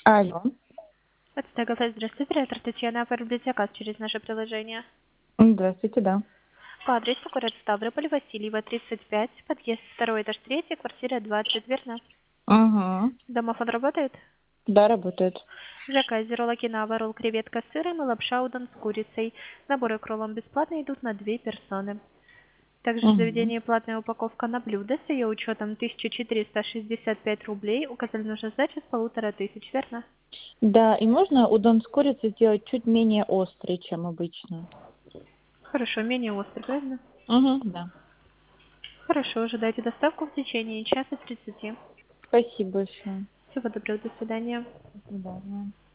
Алло. Это ТГФ, здравствуйте, оператор Татьяна, оформить заказ через наше приложение. Здравствуйте, да. По адресу город Ставрополь, Васильева, 35, подъезд 2 этаж 3, квартира 20, верно? Угу. Домофон работает? Да, работает. В заказе ролл окинава, ролл креветка с сыром и лапша удон с курицей. Наборы к роллам бесплатно идут на 2 персоны. Также в Угу. заведении платная упаковка на блюдо с ее учетом 1465 рублей. Указали нужную сдачу с 1500, верно? Да, и можно удон с курицей сделать чуть менее острый, чем обычно. Хорошо, менее острый, правильно? Угу, да. Хорошо, ожидайте доставку в течение часа 30. Спасибо большое. Всего доброго, до свидания. До свидания.